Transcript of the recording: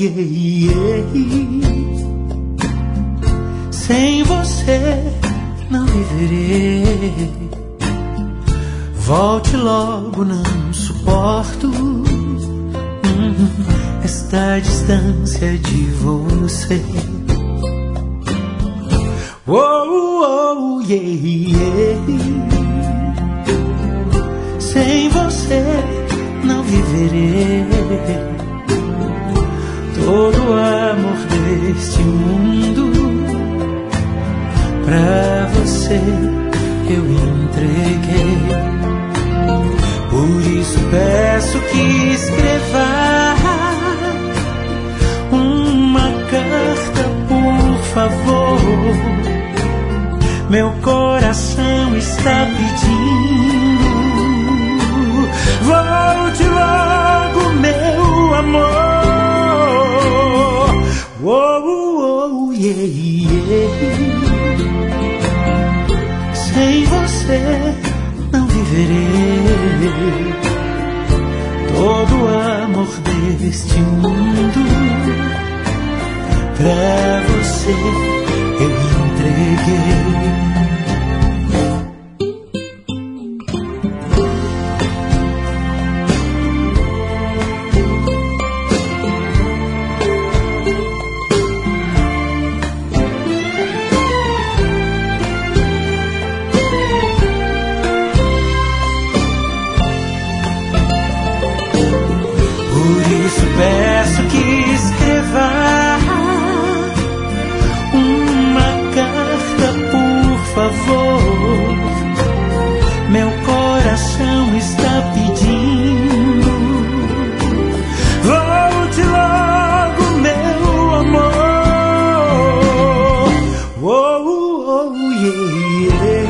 yeah, yeah. Sem você não viverei. Volte logo, não suporto esta distância de você. Oh, oh, yeah, yeah. Sem você não viverei. Todo o amor deste mundo pra você eu entreguei. Por isso peço que escreva uma carta, por favor. Meu coração está pedindo. Volte logo, meu amor. Oh, oh, yeah, yeah. Sem você não viverei. Todo o amor deste mundo pra você eu entreguei. Peço que escreva uma carta, por favor. Meu coração está pedindo. Volte logo, meu amor. Oh, oh, yeah, yeah.